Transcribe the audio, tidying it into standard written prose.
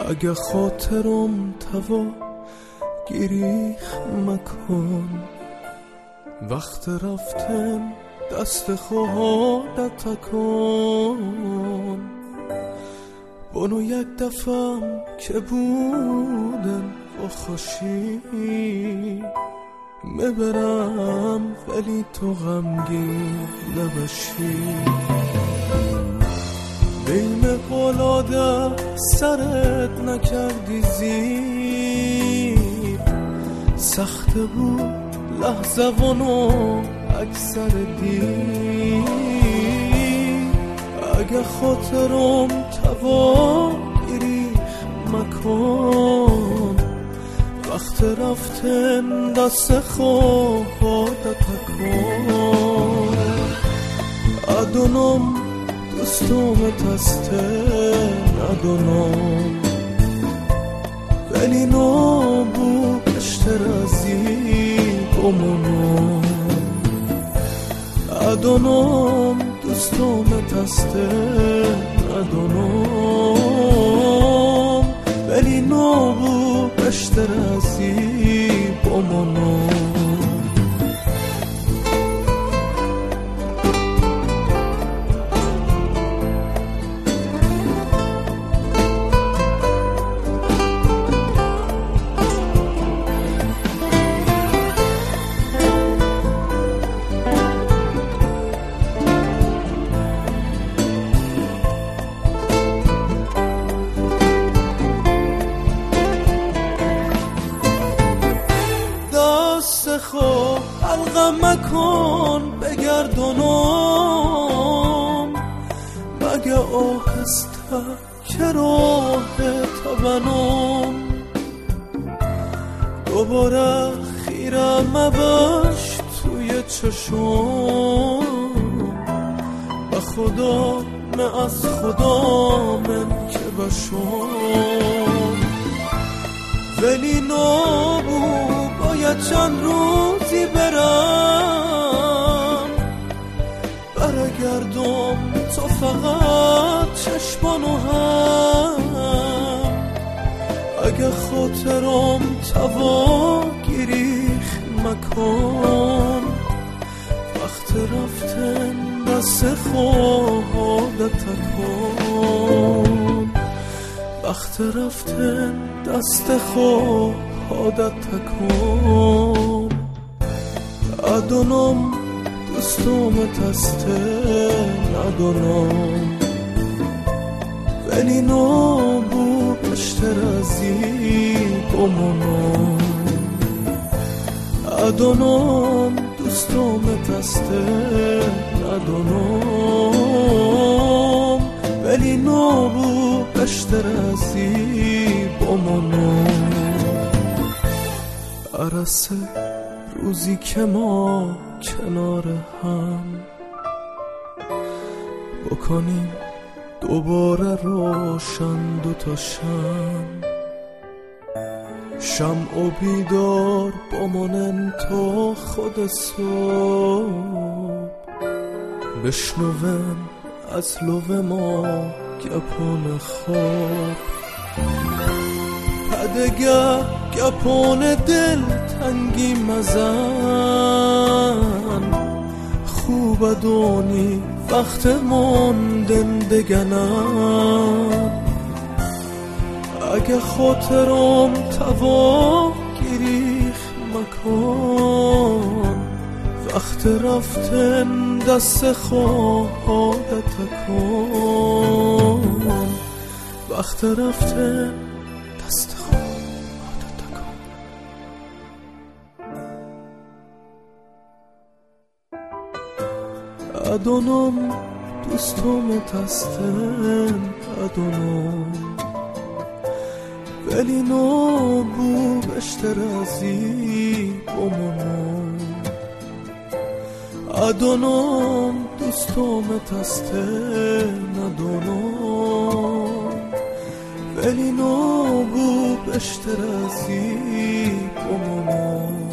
اگه خاطرم توا گریخ مکن، وقت رفتن دست خودت تکن. بانو یک دفعه که بودن و خوشی میبرم، ولی تو غمگین نباشی. بیم قلاده سرت نکردی زیر، سخت بود لحظه وانو اکثر دیر. اگه خاطرم توا گریخ مکن، وقت رفتن دست خودت تکن. ادونم دوستومت هستن ندونم، ولی نبو بیشتر از این بمونم. ادونم دوستومت هستن ندونم، ولی نبو بیشتر از این بمونم. حلقم مکن بگردونم، مگه آهسته که راه تا بنام. دوباره خیره مباش توی چشم، به خدا نه از خدا من که بشم. ولی نبو باید چند روزی برم، برگردم تو فقط چشمانو هم. اگه خاطرم توا گریخ مکن، وقت رفتن دست خودت تکن. وقت رفتن دست خودت تکن. ادونم دوستومت هستن ندونم، ولی نبو بیشتر از این بمونم. ادونم دوستومت هستن ندونم، ولی نبو بیشتر از این بمونم. عرصه روزی که ما کنار هم بکنیم دوباره روشن دوتا شمع و بیدار بامانن تا خود صبح. بشنوم از لوه ما گپان خواب، پدگه گپان دل تنگی مزن. خوب دونی وقت موندن دگنم، اگه خاطرم توا گریخ مکن. وقت رفتن دست خودت تکن. وقت رفتن دست خودت تکن. ادونم دوستومت هستن ادونم، ولی نبو بیشتر از این بمونم. ادونم دوستومت هستن ندونم، ولی نبو بیشتر از این بمونم.